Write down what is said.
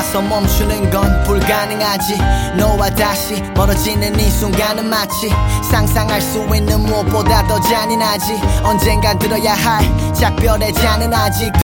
와서 멈추는 건 불가능하지. 너와 다시 멀어지는 이 순간은 마치 상상할 수 있는 무엇보다 더 잔인하지. 언젠가 들어야 할 작별의 잔은 아직